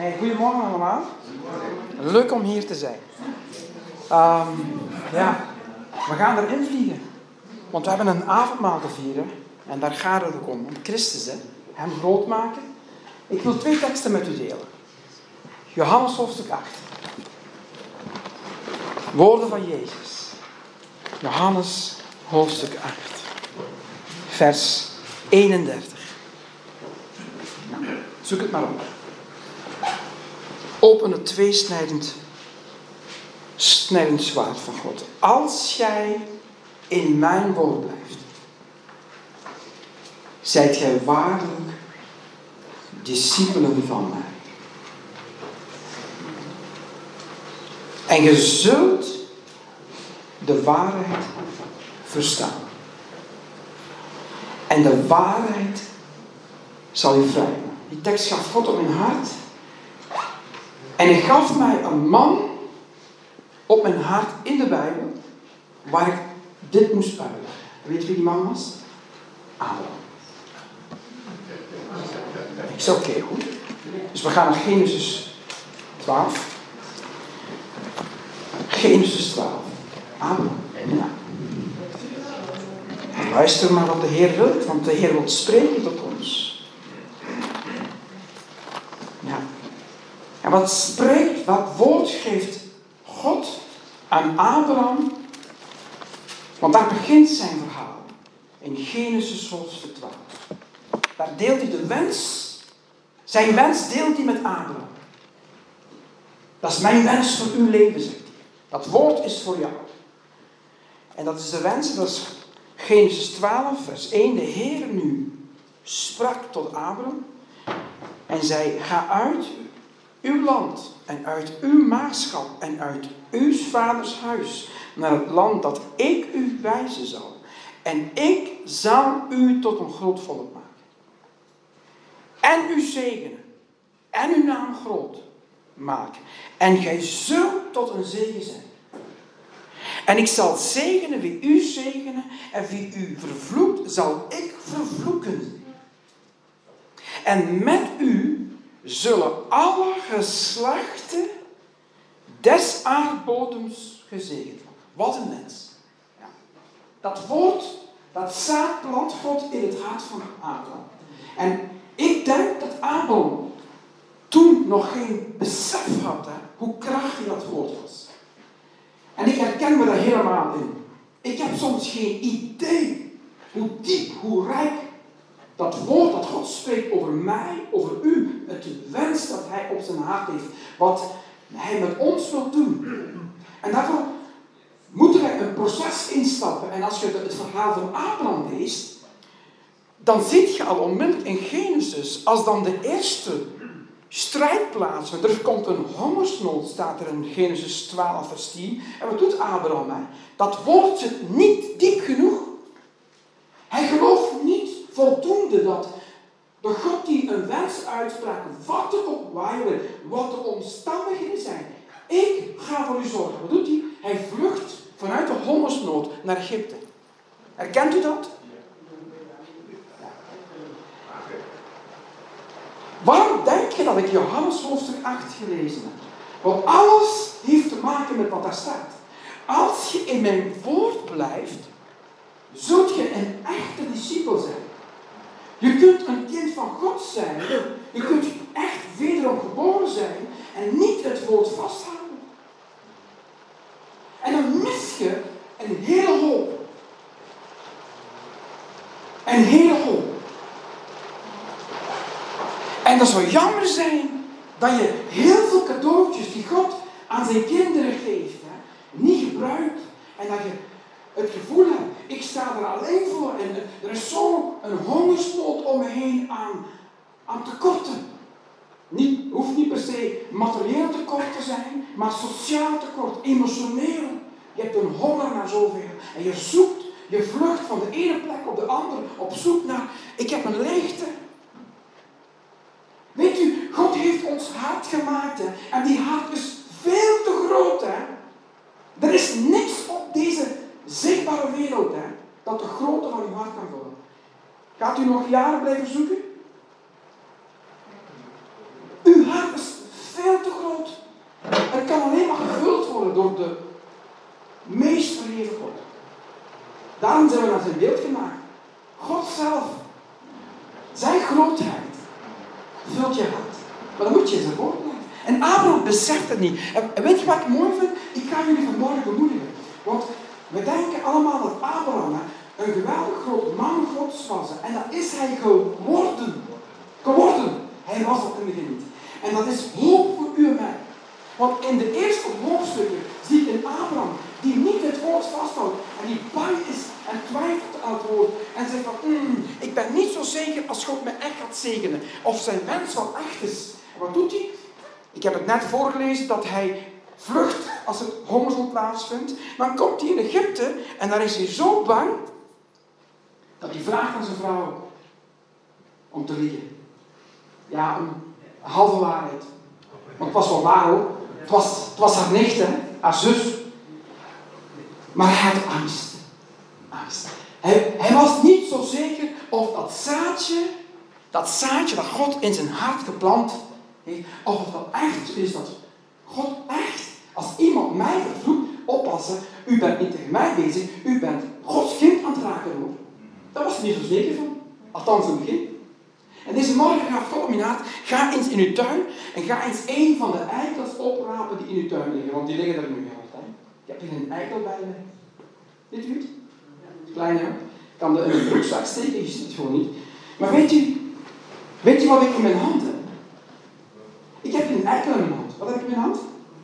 Hey, goedemorgen allemaal. Leuk om hier te zijn. We gaan erin vliegen. Want we hebben een avondmaal te vieren. En daar gaat het ook om Christus, hem groot maken. Ik wil 2 teksten met u delen. Johannes hoofdstuk 8. Woorden van Jezus. Johannes hoofdstuk 8. Vers 31. Nou, zoek het maar op. Open het tweesnijdend zwaard van God. Als jij in mijn woord blijft, zijt gij waarlijk discipelen van mij. En je zult de waarheid verstaan. En de waarheid zal je vrijmaken. Die tekst gaf God op mijn hart. En hij gaf mij een man op mijn hart in de Bijbel, waar ik dit moest uitleggen. Weet je wie die man was? Abraham. Ik zei oké, goed. Dus we gaan naar Genesis 12. Genesis 12. Abraham. Ja. En luister maar wat de Heer wil, want de Heer wil spreken tot ons. Ja. En wat woord geeft God aan Abraham? Want daar begint zijn verhaal. In Genesis hoofdstuk 12. Daar deelt hij de wens. Zijn wens deelt hij met Abraham. Dat is mijn wens voor uw leven, zegt hij. Dat woord is voor jou. En dat is de wens, dat is Genesis 12, vers 1. De Heer nu sprak tot Abraham en zei: ga uit uw land en uit uw maagschap en uit uw vaders huis naar het land dat ik u wijzen zal. En ik zal u tot een groot volk maken. En u zegenen. En uw naam groot maken. En gij zult tot een zegen zijn. En ik zal zegenen wie u zegenen. En wie u vervloekt, zal ik vervloeken. En met u zullen alle geslachten des aardbodems gezegend worden. Wat een mens. Ja. Dat woord, dat zaad plant God in het hart van Abraham. En ik denk dat Abraham toen nog geen besef had hoe krachtig dat woord was. En ik herken me daar helemaal in. Ik heb soms geen idee hoe diep, hoe rijk dat woord dat God spreekt over mij, over u, het wens dat hij op zijn hart heeft, wat hij met ons wil doen. En daarvoor moeten wij een proces instappen. En als je het verhaal van Abraham leest, dan zie je al onmiddellijk in Genesis, als dan de eerste strijd plaatsvindt, er komt een hongersnood, staat er in Genesis 12 vers 10. En wat doet Abraham? Hè? Dat woord zit niet diep genoeg. Hij gelooft niet voldoende dat de God die een wens uitsprak, wat er ook waaien, wat de omstandigheden zijn. Ik ga voor u zorgen. Wat doet hij? Hij vlucht vanuit de hongersnood naar Egypte. Herkent u dat? Waarom denk je dat ik Johannes hoofdstuk 8 gelezen heb? Want alles heeft te maken met wat daar staat. Als je in mijn woord blijft, zult je een echte discipel zijn. Je kunt een kind van God zijn. Je kunt echt wederom geboren zijn en niet het woord vasthouden. En dan mis je een hele hoop. Een hele hoop. En dat zou jammer zijn dat je heel veel cadeautjes die God aan zijn kinderen geeft, niet gebruikt. En dat je het gevoel hebt, ik sta er alleen voor. En er is zo een hongersnood om me heen aan tekorten. Hoeft niet per se materieel tekort te zijn, maar sociaal tekort, emotioneel. Je hebt een honger naar zoveel. En je zoekt, je vlucht van de ene plek op de andere op zoek naar, ik heb een leegte. Weet u, God heeft ons hart gemaakt. Hè? En die hart is veel te groot. Hè? Er is niks op deze zichtbare wereld dat de grootte van uw hart kan vullen. Gaat u nog jaren blijven zoeken? Uw hart is Daarom zijn we naar zijn beeld gemaakt. God zelf, zijn grootheid, vult je hart. Maar dan moet je eens ervoor blijven. En Abraham beseft het niet. En weet je wat ik mooi vind? Ik ga jullie vanmorgen bemoedigen. Want we denken allemaal dat Abraham een geweldig groot man Gods was. En dat is hij geworden. Hij was dat in het begin niet. En dat is hoop voor u en mij. Want in de eerste hoofdstukken zie ik een Abraham die niet het woord vasthoudt. En die bang is en twijfelt aan het woord. En zegt van, ik ben niet zo zeker als God me echt gaat zegenen. Of zijn wens wel echt is. En wat doet hij? Ik heb het net voorgelezen dat hij vlucht als er hongersnood plaatsvindt. Maar dan komt hij in Egypte en daar is hij zo bang dat hij vraagt aan zijn vrouw om te liegen. Ja, een halve waarheid. Want het was wel waar hoor. Het was haar nicht, hè? Haar zus. Maar hij had angst. Hij was niet zo zeker of dat zaadje dat God in zijn hart geplant heeft, of het wel echt is dat God echt, als iemand mij vervloekt, oppassen, u bent niet tegen mij bezig, u bent Gods kind aan het raken hoor. Daar was hij niet zo zeker van. Althans in het begin. En deze morgen gaat God om je hart, ga eens in uw tuin en ga eens een van de eikels oprapen die in uw tuin liggen, want die liggen er nu altijd. Ik heb hier een eikel bij me. Weet u het? Klein hè? Ik kan in een broekzak steken, je ziet het gewoon niet. Maar weet u wat ik in mijn hand heb? Ik heb een eikel in mijn hand. Wat heb ik in mijn hand?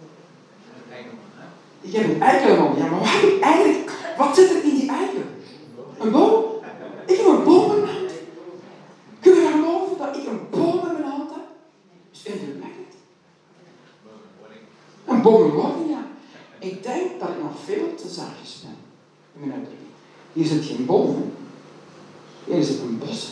Ik heb een eikel in mijn hand. Ja, maar wat heb ik eigenlijk? Wat zit er in die eikel? Een boom? Ik heb een boom in mijn hand. Kun je geloven dat ik een boom in mijn hand heb? Dat is indrukwekkend. Een boom in wording, ja. Ik denk dat ik nog veel te zachtjes ben. In mijn uitdrukking. Hier zit geen boom. Hier zit een bos.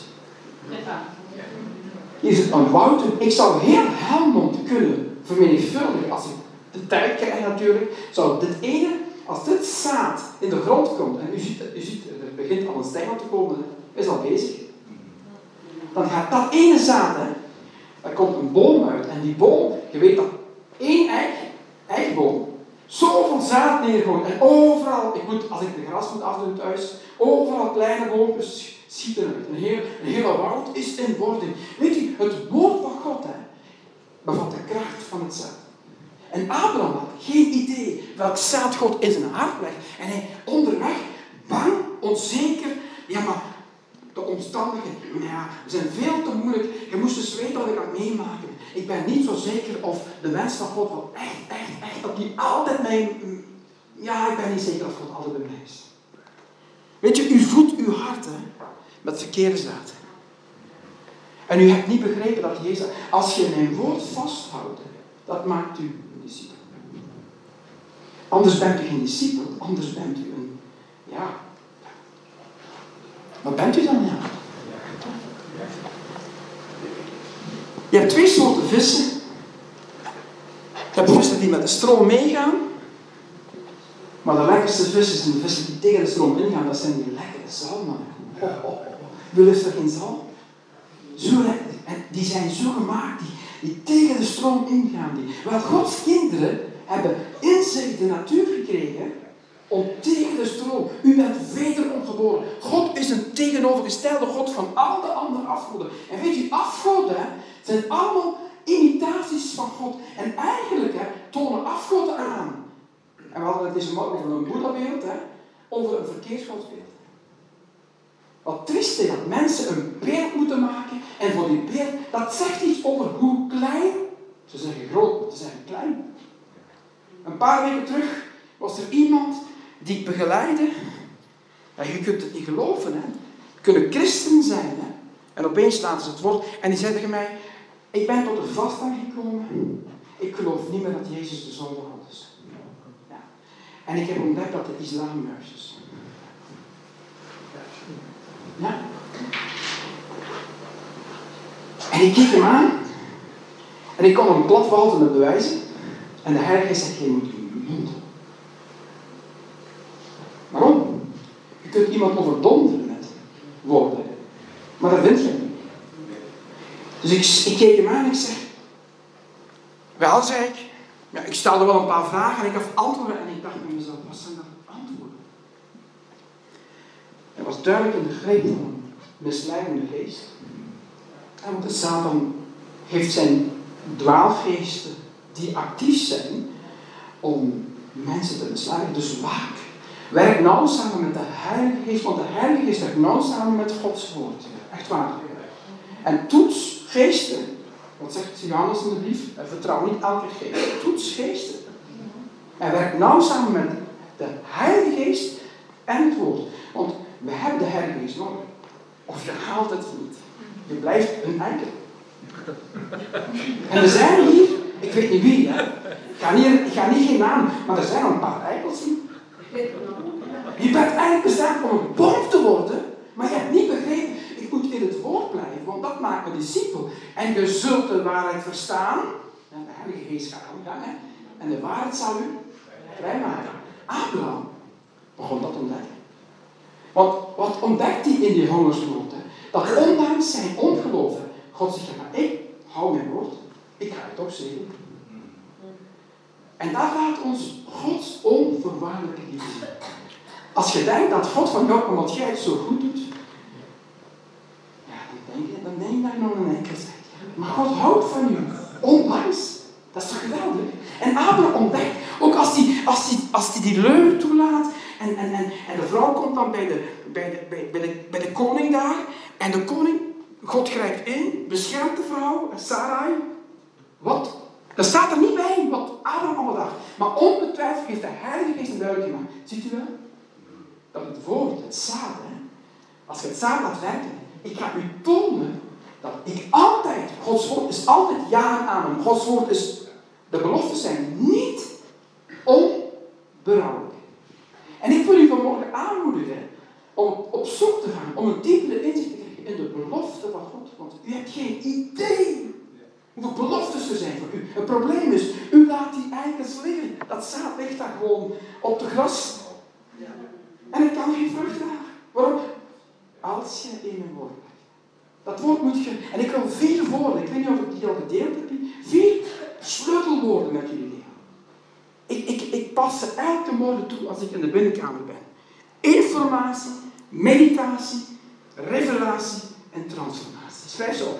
Hier zit een woud. Ik zou heel Helmond kunnen vermenigvuldigen als ik de tijd krijg natuurlijk. Zou dit ene, als dit zaad in de grond komt, en u ziet er begint al een stengel te komen, is al bezig. Dan gaat dat ene zaad, daar komt een boom uit. En die boom, je weet dat één eikenboom zoveel zaad neergooit. En overal, als ik de gras moet afdoen thuis, overal kleine boompjes schieten uit. Een hele woud is in wording. Weet u, het woord van God bevat de kracht van het zaad. En Abraham had geen idee welk zaad God in zijn hart legt. En hij onderweg, bang, onzeker, ja maar de omstandigheden, ja, zijn veel te moeilijk. Je moest dus weten wat ik ga meemaken. Ik ben niet zo zeker of de wens van God wel echt, dat die altijd mijn... Ja, ik ben niet zeker of God altijd bij mij is. Weet je, u voedt uw hart met verkeerde zaad. En u hebt niet begrepen dat Jezus, als je mijn woord vasthoudt, dat maakt u een discipel. Anders bent u geen discipel, anders bent u een... Ja... Wat bent u dan? Ja? Je hebt twee soorten vissen. Je hebt vissen die met de stroom meegaan. Maar de lekkerste vissen zijn de vissen die tegen de stroom ingaan. Dat zijn die lekkere zalmen. Wil is er geen zalm? Zo lekker. En die zijn zo gemaakt, die tegen de stroom ingaan. Wel, Gods kinderen hebben in zich de natuur gekregen om tegen de stroom. U bent wederom geboren. God is een tegenovergestelde God van al de andere afgoden. En weet u, afgoden zijn allemaal imitaties van God. En eigenlijk tonen afgoden aan. En we hadden het deze morgen over een Boeddha-beeld, over een verkeersgodsbeeld. Wat triest is dat mensen een beeld moeten maken en voor die beeld, dat zegt iets over hoe klein, ze zeggen groot, maar ze zeggen klein. Een paar weken terug was er iemand die ik begeleidde. Ja, je kunt het niet geloven, hè. Kunnen christen zijn, hè. En opeens laten ze het woord. En die zei tegen mij, ik ben tot de vaststelling gekomen. Ik geloof niet meer dat Jezus de Zoon van God is. Ja. En ik heb ontdekt dat de islam juist is. Ja. En ik keek hem aan. En ik kon hem platvalten met bewijzen. En de Heilige Geest zegt, je moet je mond. Waarom? Je kunt iemand overdonderen met woorden. Maar dat vind je niet. Dus ik keek hem aan en ik zeg... Wel, zei ik. Ja, ik stelde wel een paar vragen en ik gaf antwoorden. En ik dacht bij mezelf, wat zijn dat antwoorden? was duidelijk in de greep van een misleidende geest. En want de Satan heeft zijn dwaalgeesten die actief zijn om mensen te misleiden. Dus waak. Werk nauw samen met de Heilige Geest, want de Heilige Geest werkt nauw samen met Gods woord. Echt waar. En toets geesten. Wat zegt Johannes in de brief? Vertrouw niet elke geest. Toets geesten. En werk nauw samen met de Heilige Geest en het woord. Want we hebben de Heilige Geest nodig. Of je haalt het niet. Je blijft een eikel. En er zijn hier, ik weet niet wie, hè. Ik ga niet geen naam, maar er zijn al een paar eikels hier. Je bent eigenlijk bestemd om een bom te worden, maar je hebt niet begrepen, ik moet in het woord blijven, want dat maakt me discipel. En je zult de waarheid verstaan, en de Heilige Geest gaat aan de gang, hè. En de waarheid zal u vrijmaken. Abraham begon dat ontdekken. Want wat ontdekt hij in die hongersnood? Dat ondanks zijn ongeloof, God zegt, maar ik hou mijn woord, ik ga het toch zegenen. En dat laat ons Gods onvoorwaardelijke liefde zien. Als je denkt dat God van jou, omdat jij het zo goed doet, ja, dan denk je dat je nog een enkel bent. Maar God houdt van je, ondanks. Dat is toch geweldig? En Abraham ontdekt, ook als hij die leugen toelaat, en de vrouw komt dan bij de koning daar, en de koning, God grijpt in, beschermt de vrouw, Sarai. Wat? Er staat er niet bij wat Abraham allemaal dacht. Maar ongetwijfeld heeft de Heilige Geest een duidelijk gemaakt. Ziet u wel? Dat het woord, het zaad, hè? Als je het zaad laat werken, ik ga u tonen dat ik altijd, Gods woord is altijd ja en amen. Gods woord is, de beloften zijn niet onberouwelijk. En ik wil u vanmorgen aanmoedigen om op zoek te gaan, om een diepere inzicht te krijgen in de belofte van God. Want u hebt geen idee hoeveel beloftes er zijn voor u. Het probleem is, u laat die eikels liggen. Dat zaad ligt daar gewoon op de gras. En het kan geen vrucht dragen. Waarom? Als je in mijn woord blijft. Dat woord moet je... En ik wil 4 woorden, ik weet niet of ik die al gedeeld heb, 4 sleutelwoorden met jullie delen. Ik pas ze elke morgen toe als ik in de binnenkamer ben. Informatie, meditatie, revelatie en transformatie. Schrijf ze op.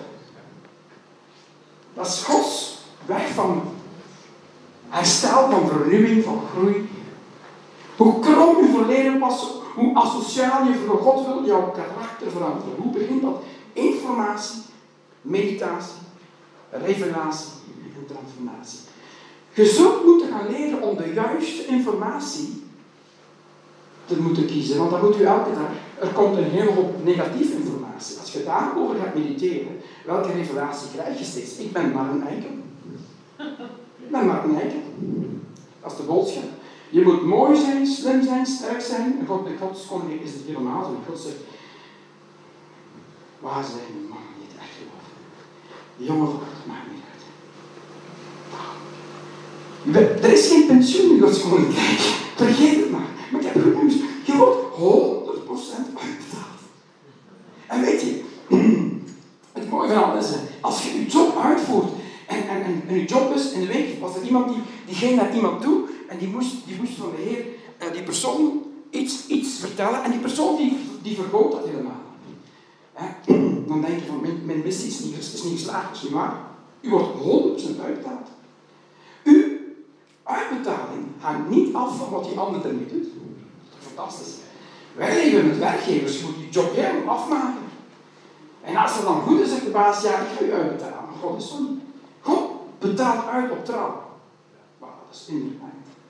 Dat is Gods weg van herstel, van vernieuwing, van groei. Hoe krom je verleden was, hoe asociaal je voor God wil jouw karakter veranderen. Hoe begint dat? Informatie, meditatie, revelatie en transformatie. Je zult moeten gaan leren om de juiste informatie te moeten kiezen, want dat moet u elke dag. Er komt een hele hoop negatieve informatie. Als je daarover gaat mediteren, welke revelatie krijg je steeds? Ik ben maar een eikel. Ik ben maar een eikel. Dat is de boodschap. Je moet mooi zijn, slim zijn, sterk zijn. En Gods koning is het helemaal zo. God zegt, waar zijn de mannen die het echt geloven? De jongen van God, maakt niet uit. Er is geen pensioen in Gods koninkrijk. Vergeet het maar. Maar ik heb goed nieuws. Je wordt 100% uitbetaald. En weet je, het mooie van alles is, als je je job uitvoert, en je job is, in de week was er iemand die ging naar iemand toe, en die moest van de Heer, die persoon iets vertellen, en die persoon die vergoot dat helemaal. Dan denk je van, mijn missie is niet geslaagd, dat is niet waar. U wordt 100% uitbetaald. Uw uitbetaling hangt niet af van wat die ander ermee doet. Dat is fantastisch. Wij leven met werkgevers, je moet je job helemaal afmaken. En als het dan goed is, zegt de baas, ja, ik ga u uitbetalen. Maar God is zo niet. God betaalt uit op trouw. Maar dat is inderdaad.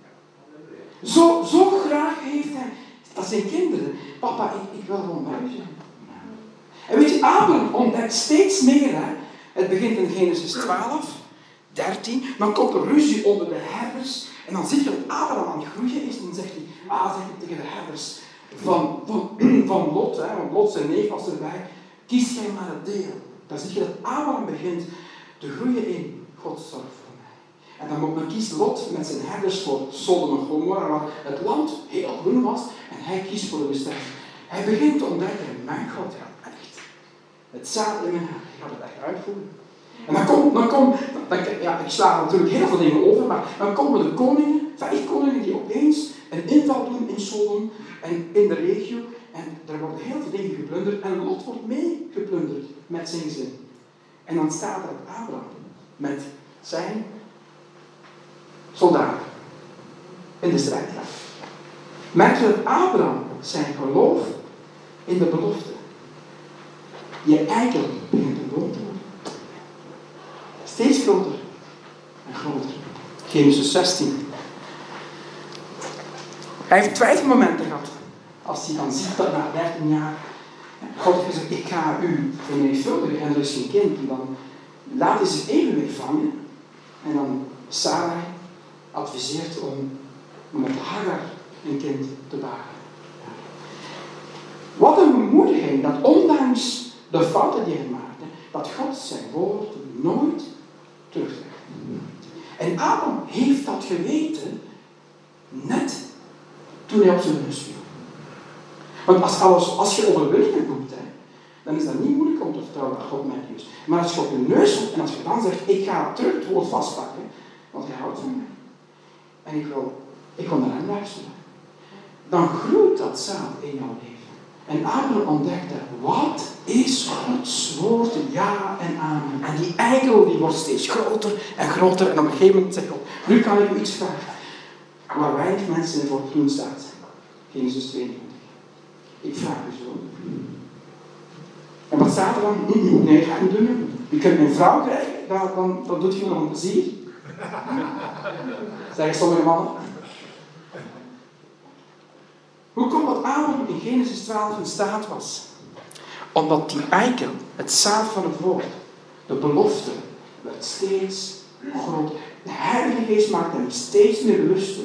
Zo graag heeft hij, dat zijn kinderen. Papa, ik wil gewoon bij u zijn. En weet je, Abraham ontdekt steeds meer. Hè? Het begint in Genesis 12, 13. Dan komt er ruzie onder de herders. En dan zie je dat Abraham aan het groeien is. En dan zegt hij tegen de herders van Lot. Hè? Want Lot zijn neef was erbij. Kies jij maar het deel. Dan zie je dat Abraham begint te groeien in Gods zorg voor mij. En dan kiest Lot met zijn herders voor Sodom en Gomorra, waar het land heel groen was. En hij kiest voor de bestemming. Hij begint te ontdekken, mijn God gaat echt. Het zaad in mijn hart, ik ga het echt uitvoeren. En dan ik sla natuurlijk heel veel dingen over, maar dan komen de 5 koningen die opeens een inval doen in Sodom en in de regio. En er worden heel veel dingen geplunderd. En Lot wordt mee geplunderd met zijn gezin. En dan staat er Abraham met zijn soldaten in de strijdkracht. Merk je dat Abraham zijn geloof in de belofte, je eikel begint beloond te worden. Steeds groter en groter. Genesis 16. Hij heeft twijfelmomenten gehad. Als hij dan ziet dat na 13 jaar God heeft gezegd, ik ga u vermenigvuldigen en er is geen kind. En dan laat hij zich even weer vangen. En dan Sarai adviseert om met Hagar een kind te baren. Wat een bemoediging dat ondanks de fouten die hij maakte, dat God zijn woord nooit terugtrekt. En Abraham heeft dat geweten net toen hij op zijn neus viel. Want als je overwinningen boekt, dan is dat niet moeilijk om te vertrouwen dat God met je is. Maar als je op je neus valt en als je dan zegt, ik ga terug het woord vastpakken, want hij houdt van mij. En ik wil naar hem luisteren. Dan groeit dat zaad in jouw leven. En Abraham ontdekte, wat is Gods woord, ja en amen. En die eikel die wordt steeds groter en groter. En op een gegeven moment zegt God, nu kan ik u iets vragen. Waar weinig mensen voor groen staat. Genesis 22. Ik vraag u zo. En wat staat er dan? Nee, ga ik niet doen. Je kunt mijn vrouw krijgen, dan doet je me nog een plezier. Zeggen sommige mannen. Hoe komt dat Abraham in Genesis 12 in staat was? Omdat die eikel, het zaad van het woord, de belofte, werd steeds groter. De Heilige Geest maakte hem steeds meer bewuster.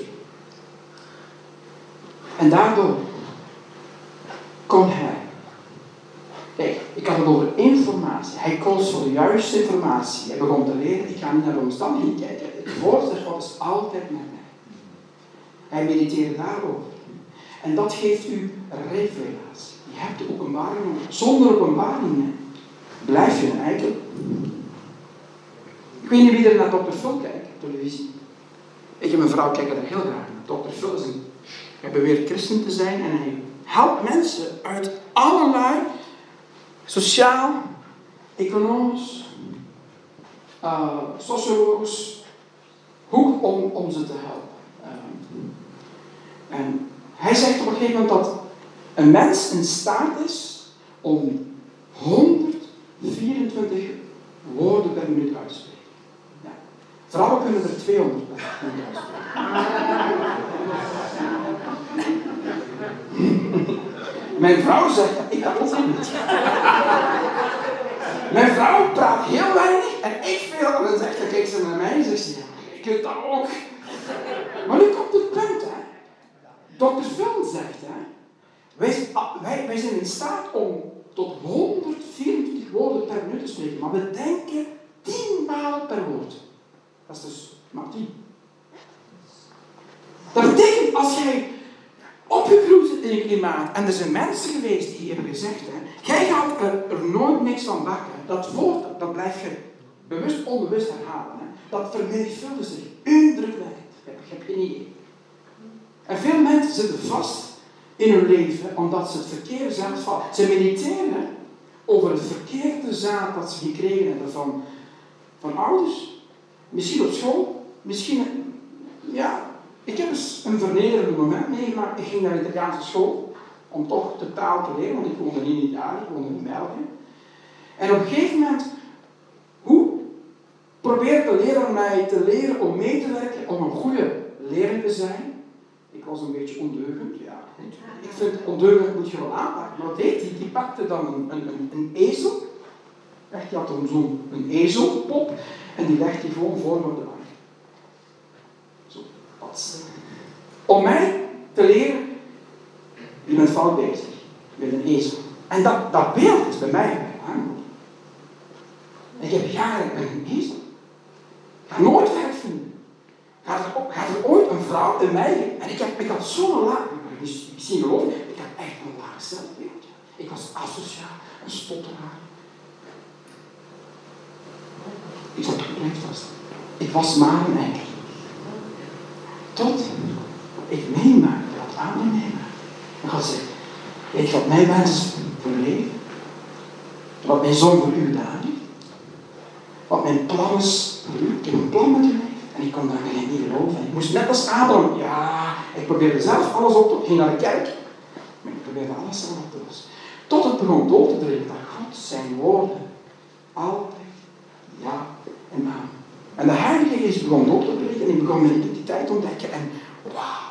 En daardoor kon hij. Kijk, ik had het over informatie. Hij koos voor de juiste informatie. Hij begon te leren, ik ga niet naar de omstandigheden kijken. Het woord van God is altijd met mij. Hij mediteerde daarover. En dat geeft u revelatie. Je hebt de openbaring nodig. Zonder openbaringen blijf je een eikel. Ik weet niet wie er naar Dr. Phil kijkt op televisie. Ik en mijn vrouw kijken daar heel graag naar. Dr. Phil is hij beweert christen te zijn en hij helpt mensen uit allerlei sociaal, economisch, sociologisch hoek om ze te helpen. En hij zegt op een gegeven moment dat een mens in staat is om 124 woorden per minuut uit te spreken. Ja. Vrouwen kunnen er 200 per minuut uitspreken. Mijn vrouw zegt dat, ik dat ook niet. Mijn vrouw praat heel weinig en ik veel. En dan zegt, dan kijkt ze naar mij en zegt ze, ik kunt dat ook. Maar nu komt het punt, hè. Dr. Phil zegt, hè, wij zijn in staat om tot 124 woorden per minuut te spreken, maar we denken 10 malen per woord. Dat is dus maar 10. Dat betekent, als jij opgegroeid zit in je klimaat, en er zijn mensen geweest die hebben gezegd, hè, jij gaat er nooit niks van bakken. Dat woord, dat blijf je bewust, onbewust herhalen. Hè. Dat vermenigvuldigt zich indrukwekkend. Je hebt geen idee. En veel mensen zitten vast in hun leven omdat ze het verkeerde zaad vallen. Ze mediteren over het verkeerde zaad dat ze gekregen hebben van ouders. Misschien op school. Misschien, ja. Ik heb eens een vernederend moment meegemaakt. Ik ging naar de Italiaanse school om toch de taal te leren, want ik woonde niet in Italië, ik woonde in België. En op een gegeven moment, hoe probeert de leraar mij te leren om mee te werken, om een goede leerling te zijn? Ik was een beetje ondeugend, ja. Goed. Ik vind ondeugend moet je wel aanpakken. Maar wat deed hij? Die pakte dan een ezel. Echt, die had dan zo'n ezelpop en die legde hij gewoon voor me op de bank. Zo, pats. Om mij te leren, je bent fout bezig. Je bent een ezel. En dat beeld is bij mij hangen. Ik heb jaren een ezel. Ik ga nooit werk vinden. Gaat er ooit een vrouw in mij? En ik had zo'n laag, misschien geloof ik had echt een laag zelfbeeld. Ik was asociaal, een stotteraar. Ik zat compleet vast. Ik was maar een eikel. Tot ik meemaakte wat anderen meemaakten. En God zegt, Weet je wat mijn wens is voor uw leven? Wat mijn zoon voor u gedaan heeft? Wat mijn plan is voor u? Ik heb een plan met uw leven. En ik kon daar niet geloven. Ik moest net als Abraham, ik probeerde zelf alles op te lossen. Ik ging naar de kerk, maar ik probeerde alles zelf op te lossen. Tot het begon door te dringen dat God zijn woorden altijd ja en amen. En de Heilige Geest begon door te breken en ik begon mijn identiteit te ontdekken en wauw.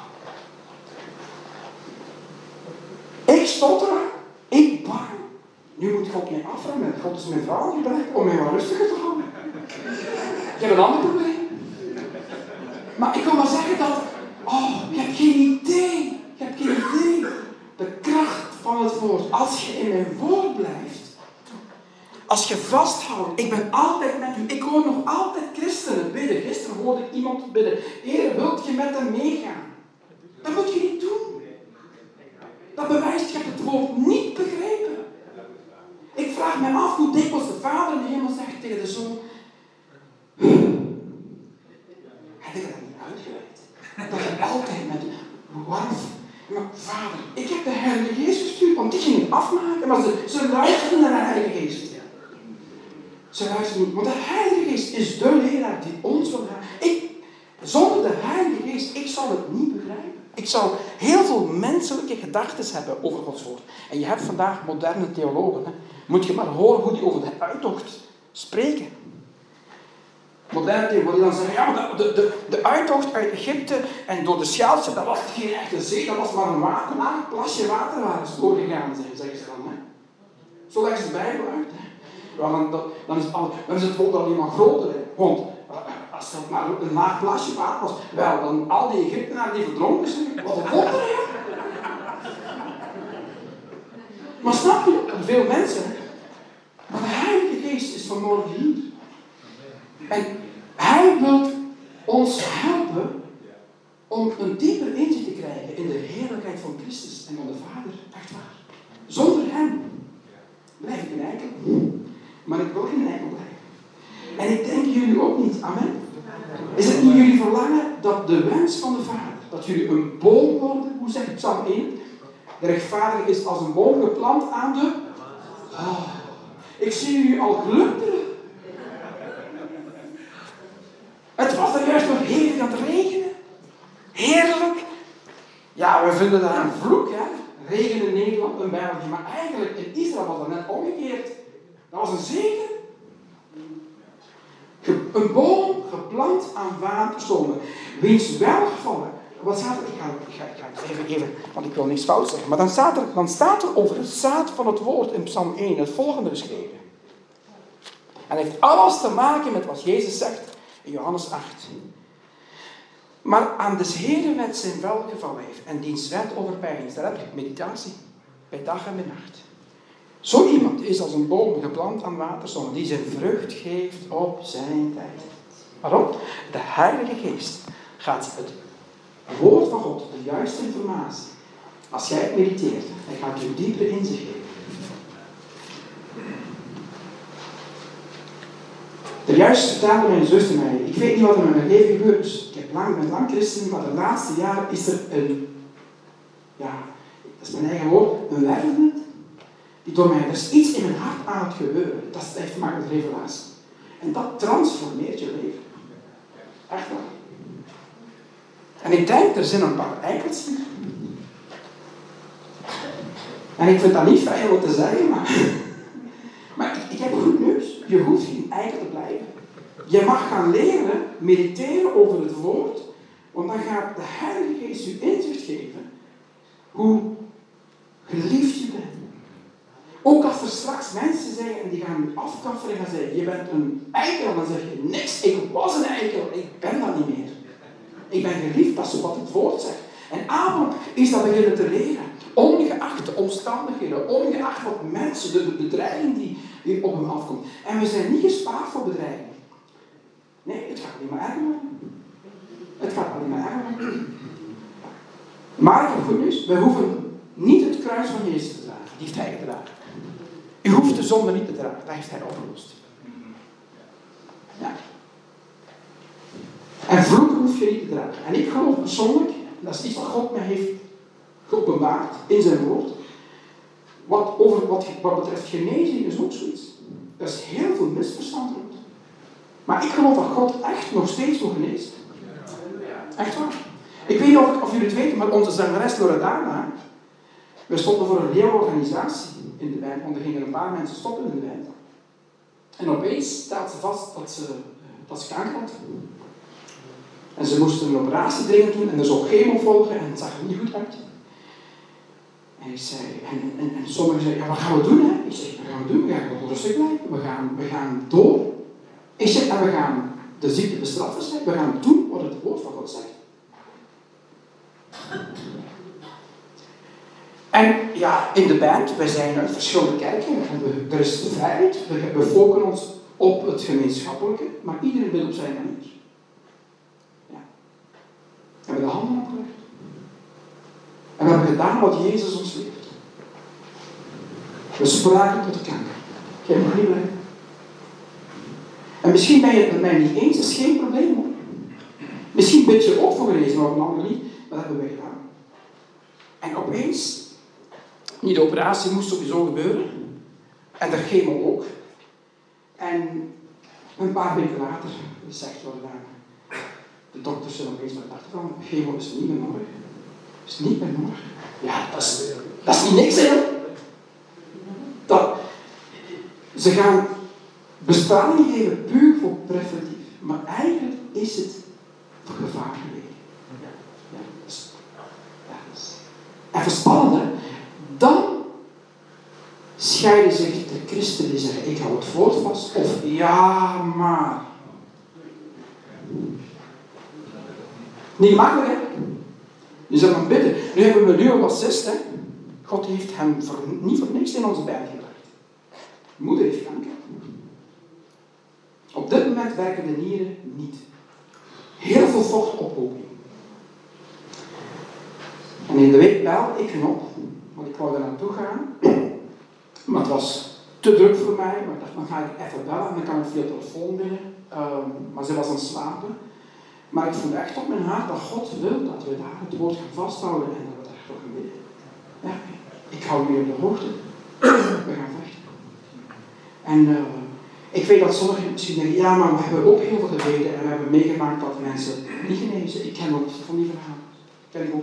Ik stotter, ik bang. Nu moet God mij afremmen. God is mijn vrouw gebruiken om mij wat rustiger te houden. Ik heb een ander probleem. Maar ik wil maar zeggen dat, je hebt geen idee. Je hebt geen idee. De kracht van het woord. Als je in mijn woord blijft. Als je vasthoudt. Ik ben altijd met u. Ik hoor nog altijd christenen bidden. Gisteren hoorde ik iemand bidden. Heer, wilt je met hem meegaan? Dat moet je niet doen. Dat bewijst, je hebt het woord niet begrepen. Ik vraag me af hoe dikwijls de vader in de hemel zegt tegen de zoon. Heb ik dat niet uitgelegd? Dat je altijd met waarom? Maar vader, ik heb de Heilige Geest gestuurd, want die ging het afmaken, maar ze luisteren naar de Heilige Geest. Ze luisteren niet, want de Heilige Geest is de leraar die ons wil gaan. Zonder de Heilige Geest, ik zal het niet begrijpen. Ik zou heel veel menselijke gedachten hebben over Gods woord. En je hebt vandaag moderne theologen. Hè. Moet je maar horen hoe die over de uittocht spreken. Moderne theologen die dan zeggen, ja, maar de uittocht uit Egypte en door de Schelze, dat was geen echte zee, dat was maar een laag plasje water waar ze doorgegaan zijn, zeggen ze dan. Hè. Zo leggen ze de Bijbel uit. Hè. Ja, dan is het volk alleen maar groter. Hè. Want als het maar een laag plasje water was, wel, dan al die Egyptenaren die verdronken zijn, wat een wonder, hè. Maar snap je, veel mensen, maar de Heilige Geest is vanmorgen hier. En Hij wil ons helpen om een dieper inzicht te krijgen in de heerlijkheid van Christus en van de Vader. Echt waar. Zonder Hem blijf ik een eikel. Maar ik wil geen eikel blijven. En ik denk jullie ook niet. Amen. Is het niet jullie verlangen dat de wens van de Vader, dat jullie een boom worden, hoe zegt Psalm 1? De rechtvaardige is als een boom geplant aan de... ik zie jullie al glunderen. Het was er juist nog hevig aan het regenen. Heerlijk. Ja, we vinden dat een vloek, hè. Regen in Nederland en België. Maar eigenlijk in Israël was dat net omgekeerd. Dat was een zegen. Een boom geplant aan waterstromen. Wiens welgevallen. Wat staat er? Ik ga het even, want ik wil niks fout zeggen. Maar dan staat er over het zaad van het woord in Psalm 1 het volgende geschreven. En het heeft alles te maken met wat Jezus zegt in Johannes 8. Maar aan des Heeren wet zijn welgevallen heeft en diens wet overpeinst. Daar heb je meditatie. Bij dag en bij nacht. Zo iemand is als een boom geplant aan waterstromen die zijn vrucht geeft op zijn tijd. Waarom? De Heilige Geest gaat het woord van God, de juiste informatie, als jij het mediteert, hij gaat je dieper inzicht geven. De juist vertelde mijn zuster mij, ik weet niet wat er met mijn leven gebeurd is. Ik ben lang christen, maar de laatste jaren is er dat is mijn eigen woord, een wervend. Die door mij, er is iets in mijn hart aan het gebeuren. Dat heeft te maken met revelatie. En dat transformeert je leven. Echt waar. En ik denk, er zijn een paar eikels hier. En ik vind dat niet fijn om te zeggen, maar ik heb goed nieuws. Je hoeft geen eikel te blijven. Je mag gaan leren, mediteren over het woord, want dan gaat de Heilige Geest je inzicht geven hoe geliefd je bent. Ook als er straks mensen zeggen en die gaan je afkafferen en gaan zeggen, je bent een eikel, dan zeg je niks, ik was een eikel, ik ben dat niet meer. Ik ben geliefd, dat is wat het woord zegt. En Abraham is dat beginnen te leren. Ongeacht de omstandigheden, ongeacht wat mensen, de bedreiging die op hem afkomt. En we zijn niet gespaard voor bedreiging. Nee, het gaat alleen maar erger worden. Het gaat alleen maar erger worden. Maar ik heb goed nieuws, wij hoeven niet het kruis van Jezus te dragen. Die heeft hij gedragen. U hoeft de zonde niet te dragen, dat heeft hij opgelost. Ja. En vloek hoef je niet te dragen. En ik geloof persoonlijk, dat is iets wat God mij heeft geopenbaard in zijn woord, Wat betreft genezing is ook zoiets. Er is heel veel misverstand rond. Maar ik geloof dat God echt nog steeds wil genezen. Echt waar. Ik weet niet of jullie het weten, maar onze zangeres Loredana, we stonden voor een hele organisatie in de band, want er gingen een paar mensen stoppen in de band. En opeens stelt ze vast dat ze kanker had. En ze moesten een operatie dringend doen en er zou chemo volgen en het zag er niet goed uit. En ik zei, en sommigen zeiden, ja, wat gaan we doen? Hè? Ik zeg, wat gaan we doen? We gaan gewoon rustig blijven. We gaan door. Ik zeg, en we gaan de ziekte bestraffen. We gaan doen wat het woord van God zegt. En ja, in de band, wij zijn uit verschillende kerken. Er is vrijheid. We focussen ons op het gemeenschappelijke. Maar iedereen wil op zijn manier. Ja. We hebben de handen opgelegd. En we hebben gedaan wat Jezus ons leert. We spraken tot de kanker. Jij mag niet blijven. En misschien ben je het met mij niet eens, dat is geen probleem hoor. Misschien bid je ook voor genezen, maar op een andere niet. Maar dat hebben wij gedaan. En opeens, de operatie moest sowieso gebeuren. En de chemo ook. En een paar weken later zegt Loredana, de dokters zijn opeens met achtervan, chemo is niet meer nodig. Is niet meer nodig. Ja, dat is niet niks, hè. Ze gaan bestraling geven puur voor preventief. Maar eigenlijk is het voor gevaarlijk. Ja, dat is even spannend, hè. Dan scheiden zich de christenen die zeggen, ik hou het woord vast. Of, ja, maar. Niet makkelijk, hè. Je zou maar bidden. Nu hebben we nu een bassist, hè. God heeft hem niet voor niks in onze band gebracht. Moeder heeft kanker. Op dit moment werken de nieren niet. Heel veel vochtophoping. En in de week belde ik hen op, want ik wou daar naartoe gaan. Maar het was te druk voor mij. Maar ik dacht, dan ga ik even bellen en dan kan ik via telefoon binnen. Maar ze was aan het slapen. Maar ik voel echt op mijn hart dat God wil dat we daar het woord gaan vasthouden en dat we daar toch gaan bidden. Ja, ik hou jullie op de hoogte. We gaan vechten. En ik weet dat sommigen misschien denken, ja, maar we hebben ook heel veel gebeden en we hebben meegemaakt dat mensen niet genezen. Ik ken ook van die verhalen. Ken ik ook.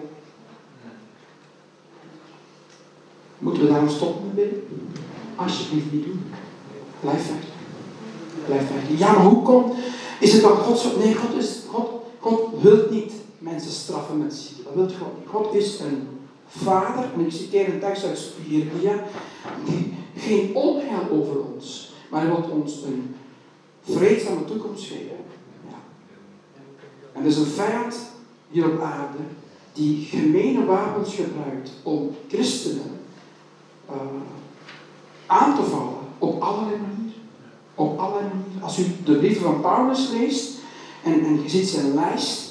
Moeten we daarom stoppen met bidden? Alsjeblieft niet doen. Blijf vechten. Blijf vechten. Ja, maar hoe komt? Is het dan God zo? Nee, God wil niet mensen straffen met ziekte. Dat wil God niet. God is een vader, en ik citeer een tekst uit Jeremia, die geen onheil over ons, maar hij wil ons een vreedzame toekomst geven. Ja. En er is een vijand hier op aarde die gemene wapens gebruikt om christenen aan te vallen op allerlei manieren. Op allerlei manieren. Als u de brieven van Paulus leest en je ziet zijn lijst,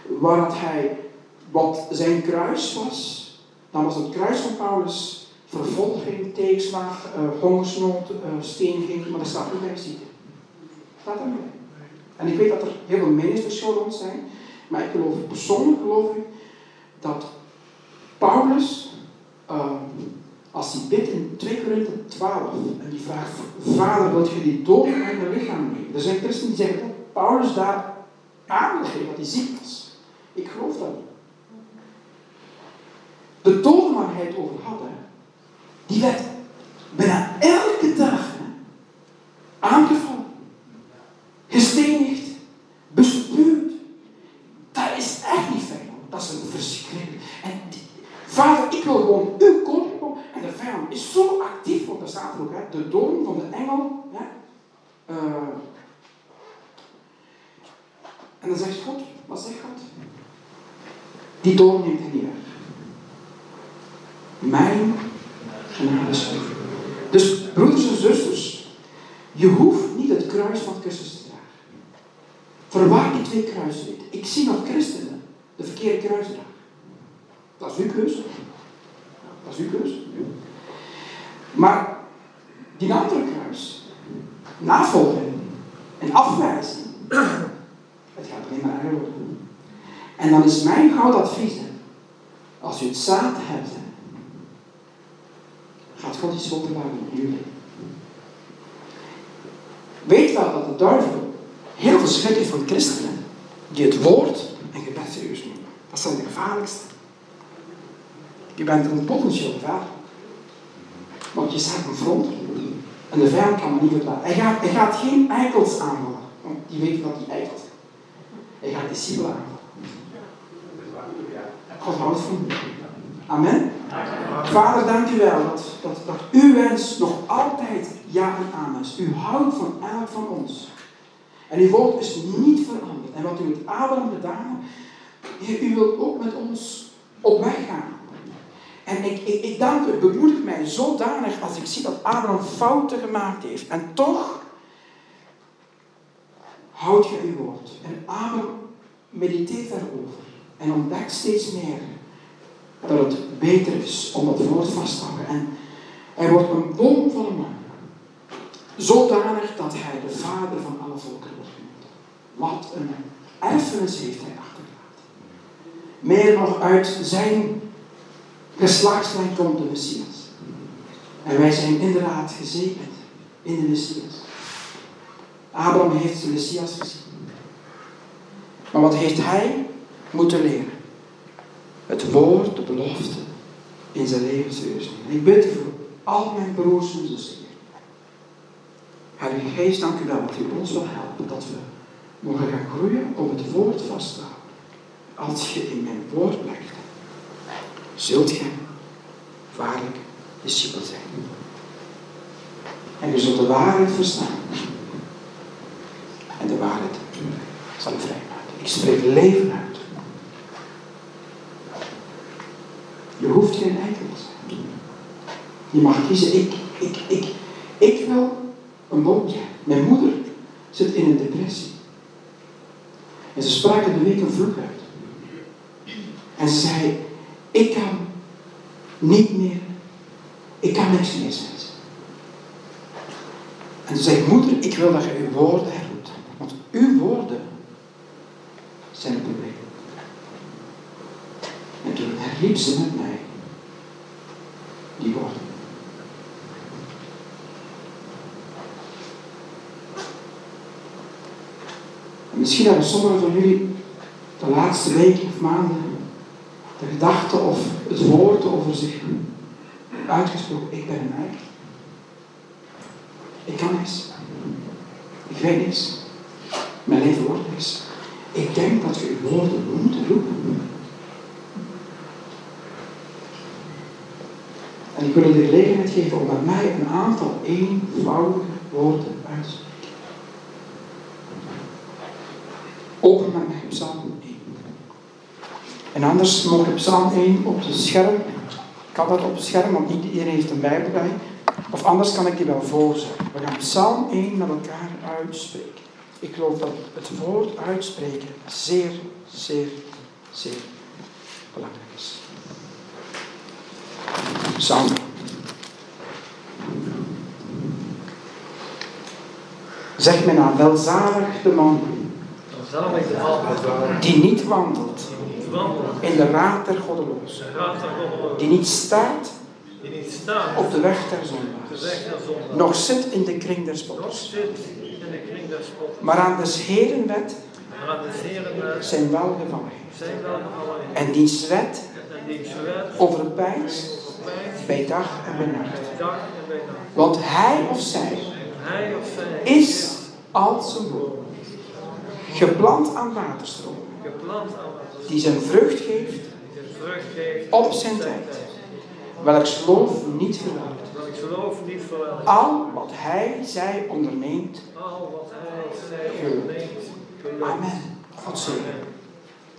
wat zijn kruis was, dan was het kruis van Paulus vervolging, tegenslag, hongersnood, steniging, maar er staat ook bij ziekte. Staat er niet bij. En ik weet dat er heel veel meningsverschillen rond zijn, maar persoonlijk geloof ik dat Paulus, als hij bidt in 2 Korinthe 12, en die vraagt, Vader, wilt je die dood uit mijn lichaam nemen? Er zijn christenen die zeggen dat Paulus daar aan wil geven dat hij ziek was. Ik geloof dat niet. De toren waar hij het over had, die werd bijna elke dag aangevallen, gestenigd, bespuwd. Dat is echt niet fijn. Dat is een verschrikkelijk. En Vader, ik wil gewoon uw koninkrijk. En de vijand is zo actief, want daar staat er ook, de doorn van de engel. En dan zegt God, wat zegt God? Die doorn neemt hij niet weg. Mijn genade is genoeg. Dus broeders en zusters, je hoeft niet het kruis van Christus te dragen. Verwaar die 2 kruisen niet. Ik zie nog christenen de verkeerde kruis dragen. Dat is uw keuze. Dat is uw keuze. Maar die andere kruis, navolging en afwijzing, het gaat alleen maar erger worden. En dan is mijn gouden advies, als u het zaad hebt, gaat God iets wonderbaar in jullie. Weet wel dat de duivel heel veel schrik heeft van christenen die het woord en gebed serieus nemen. Dat zijn de gevaarlijkste. Je bent een potentieel gevaar. Want je staat een front en de vijand kan me niet verlaten. Hij gaat geen eikels aanvallen, want die weten dat hij eikelt. Hij gaat discipelen aanvallen. God houdt van u. Amen. Vader, dank u wel dat uw wens nog altijd ja en amen is. U houdt van elk van ons. En uw woord is niet veranderd. En wat u met Abraham gedaan hebt, Heer, u wilt ook met ons op weg gaan. En ik dank u, het bemoedigt mij zodanig als ik zie dat Abraham fouten gemaakt heeft. En toch houd je uw woord. En Abraham mediteert daarover. En ontdekt steeds meer dat het beter is om het woord vast te houden. En hij wordt een boomvolle man. Zodanig dat hij de vader van alle volken wordt genoemd. Wat een erfenis heeft hij achtergelaten. Meer nog uit zijn geslachtslijn komt de Messias. En wij zijn inderdaad gezegend in de Messias. Abraham heeft de Messias gezien. Maar wat heeft hij moeten leren? Het woord, de belofte, in zijn leven serieus nemen. Ik bid voor al mijn broers en zussen. Heilige Geest, dank u wel dat u ons wil helpen. Dat we mogen gaan groeien om het woord vast te houden. Als je in mijn woord blijft, zult je waarlijk discipel zijn. En je zult de waarheid verstaan. En de waarheid zal u vrijmaken. Ik spreek leven uit. Je hoeft geen eikel te zijn. Je mag kiezen. Ik wil een boontje. Mijn moeder zit in een depressie. En ze sprak de week een vloek uit. En ze zei, ik kan niet meer, ik kan niks meer zijn. En ze zei, moeder, ik wil dat je uw woorden herroept. Want uw woorden zijn het probleem. En toen herriep ze met mij die woorden. En misschien hebben sommigen van jullie de laatste weken of maanden de gedachte of het woord over zich uitgesproken. Ik ben een eikel. Ik kan niks. Ik weet niks. Mijn leven wordt niks. Ik denk dat je uw woorden moet roepen. En ik wil je de gelegenheid geven om met mij een aantal eenvoudige woorden uit te spreken. Open met mij Psalm 1. En anders mogen we Psalm 1 op het scherm. Ik kan dat op het scherm, want niet iedereen heeft een Bijbel bij. Of anders kan ik die wel voorzeggen. We gaan Psalm 1 met elkaar uitspreken. Ik geloof dat het woord uitspreken zeer, zeer, zeer belangrijk is. Psalm 1. Zeg mij na, welzalig de man die niet wandelt in de raad der goddelozen, die niet staat op de weg der zondaars, nog zit in de kring der spotters, maar aan des Heeren wet zijn welgevallen heeft, en diens wet overpeinst bij dag en bij nacht. Want hij of zij is als een boom, geplant aan waterstromen, die zijn vrucht geeft op zijn tijd, welks loof niet verwelkt. Al wat hij zij onderneemt, gelukt. Amen. God zegen.